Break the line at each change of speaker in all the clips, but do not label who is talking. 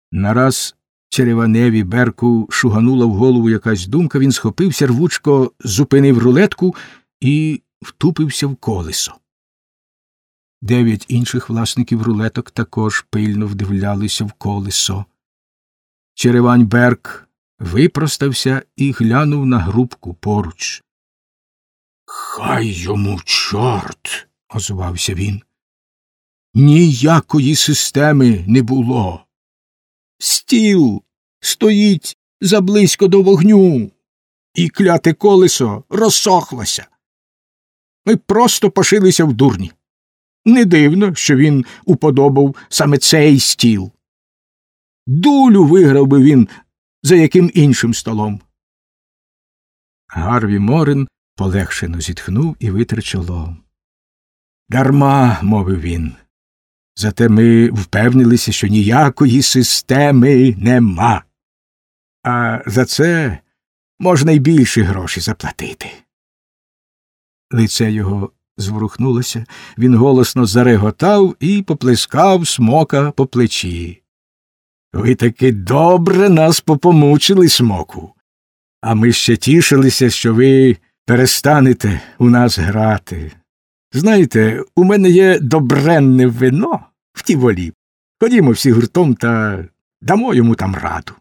Нараз Череваневі Берку шуганула в голову якась думка, він схопився, рвучко зупинив рулетку і втупився в колесо. 9 інших власників рулеток також пильно вдивлялися в колесо. Черевань Берк випростався і глянув на грубку поруч. «Хай йому чорт!» – озвався він. «Ніякої системи не було. Стіл стоїть заблизько до вогню, і кляте колесо розсохлося. Ми просто пошилися в дурні. Не дивно, що він уподобав саме цей стіл. Дулю виграв би він за яким іншим столом». Гарві Морен полегшено зітхнув і витер чоло. «Дарма», – мовив він. «Зате ми впевнилися, що ніякої системи нема. А за це можна й більше грошей заплатити». Лице його зворухнулося, він голосно зареготав і поплескав Смока по плечі. «Ви таки добре нас попомучили, Смоку. А ми ще тішилися, що ви перестанете у нас грати. Знаєте, у мене є добренне вино в Тіволі. Ходімо всі гуртом та дамо йому там раду».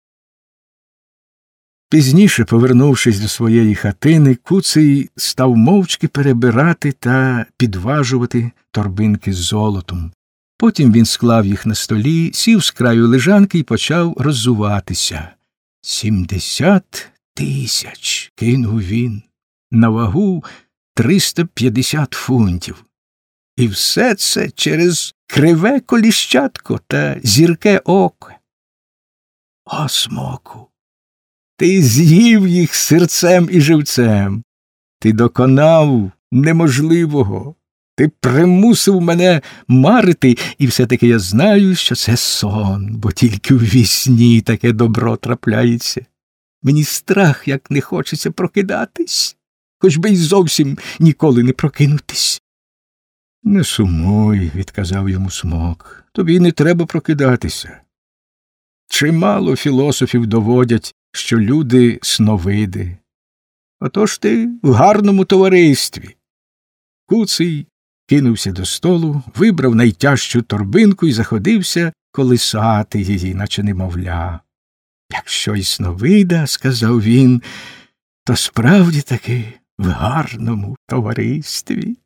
Пізніше, повернувшись до своєї хатини, Куций став мовчки перебирати та підважувати торбинки з золотом. Потім він склав їх на столі, сів з краю лежанки і почав роззуватися. 70 тисяч, кинув він, на вагу 350 фунтів. І все це через криве коліщатко та зірке око. О, Смоку! Ти з'їв їх серцем і живцем. Ти доконав неможливого. Ти примусив мене марити, і все-таки я знаю, що це сон, бо тільки в вісні таке добро трапляється. Мені страх, як не хочеться прокидатись, хоч би й зовсім ніколи не прокинутись. «Не сумуй», – відказав йому Смок, – «тобі не треба прокидатися. Чимало філософів доводять, що люди сновиди. Отож ти в гарному товаристві». Куций кинувся до столу, вибрав найтяжчу торбинку і заходився колисати її, наче немовля. «Якщо й сновида, – сказав він, – то справді таки в гарному товаристві».